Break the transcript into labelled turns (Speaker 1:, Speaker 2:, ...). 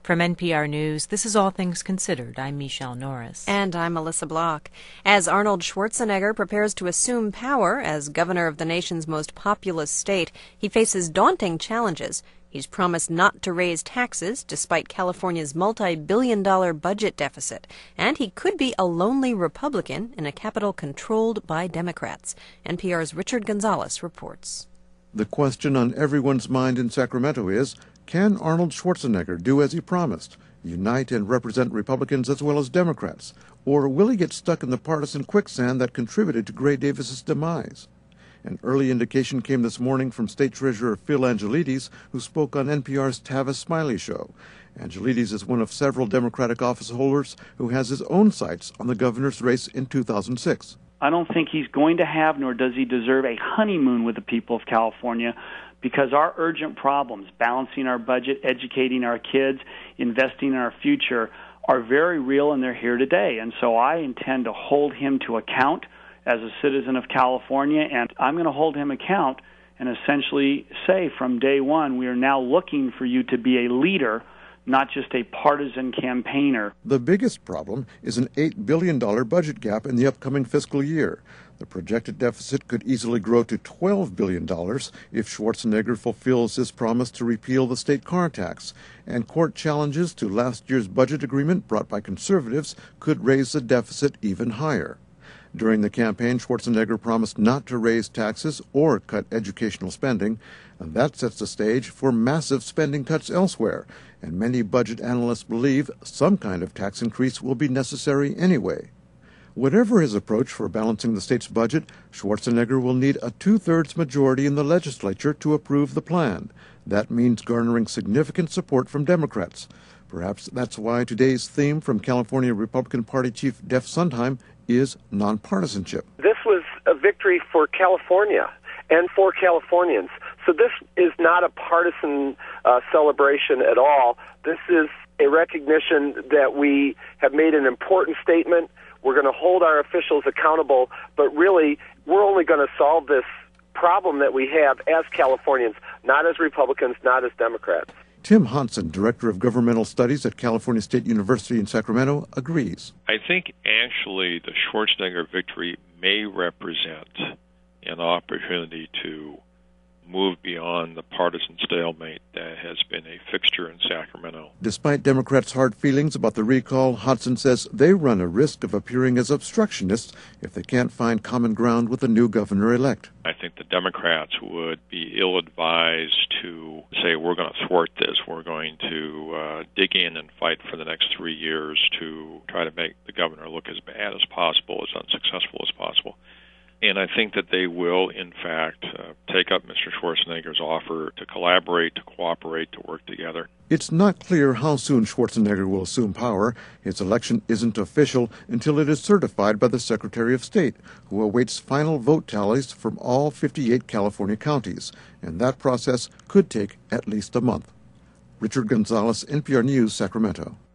Speaker 1: From NPR News, this is All Things Considered. I'm Michelle Norris.
Speaker 2: And I'm Melissa Block. As Arnold Schwarzenegger prepares to assume power as governor of the nation's most populous state, he faces daunting challenges. He's promised not to raise taxes despite California's multi-billion-dollar budget deficit. And he could be a lonely Republican in a Capitol controlled by Democrats. NPR's Richard Gonzalez reports.
Speaker 3: The question on everyone's mind in Sacramento is, can Arnold Schwarzenegger do as he promised, unite and represent Republicans as well as Democrats? Or will he get stuck in the partisan quicksand that contributed to Gray Davis's demise? An early indication came this morning from State Treasurer Phil Angelides, who spoke on NPR's Tavis Smiley show. Angelides is one of several Democratic office holders who has his own sights on the governor's race in 2006.
Speaker 4: I don't think he's going to have, nor does he deserve, a honeymoon with the people of California, because our urgent problems, balancing our budget, educating our kids, investing in our future, are very real, and they're here today. And so I intend to hold him to account as a citizen of California, and I'm going to hold him account and essentially say from day one, we are now looking for you to be a leader, not just a partisan campaigner.
Speaker 3: The biggest problem is an $8 billion budget gap in the upcoming fiscal year. The projected deficit could easily grow to $12 billion if Schwarzenegger fulfills his promise to repeal the state car tax, and court challenges to last year's budget agreement brought by conservatives could raise the deficit even higher. During the campaign, Schwarzenegger promised not to raise taxes or cut educational spending, and that sets the stage for massive spending cuts elsewhere, and many budget analysts believe some kind of tax increase will be necessary anyway. Whatever his approach for balancing the state's budget, Schwarzenegger will need a two-thirds majority in the legislature to approve the plan. That means garnering significant support from Democrats. Perhaps that's why today's theme from California Republican Party Chief Jeff Sondheim is nonpartisanship.
Speaker 5: This was a victory for California and for Californians. So this is not a partisan celebration at all. This is a recognition that we have made an important statement. We're going to hold our officials accountable, but really we're only going to solve this problem that we have as Californians, not as Republicans, not as Democrats.
Speaker 3: Tim Hansen, Director of Governmental Studies at California State University in Sacramento, agrees.
Speaker 6: I think actually the Schwarzenegger victory may represent an opportunity to move beyond the partisan stalemate that has been a fixture in Sacramento.
Speaker 3: Despite Democrats' hard feelings about the recall, Hodson says they run a risk of appearing as obstructionists if they can't find common ground with the new governor-elect.
Speaker 6: I think the Democrats would be ill-advised to say, we're going to thwart this, we're going to dig in and fight for the next 3 years to try to make the governor look as bad as possible, as unsuccessful as possible. And I think that they will, in fact, take up Mr. Schwarzenegger's offer to collaborate, to cooperate, to work together.
Speaker 3: It's not clear how soon Schwarzenegger will assume power. His election isn't official until it is certified by the Secretary of State, who awaits final vote tallies from all 58 California counties. And that process could take at least a month. Richard Gonzalez, NPR News, Sacramento.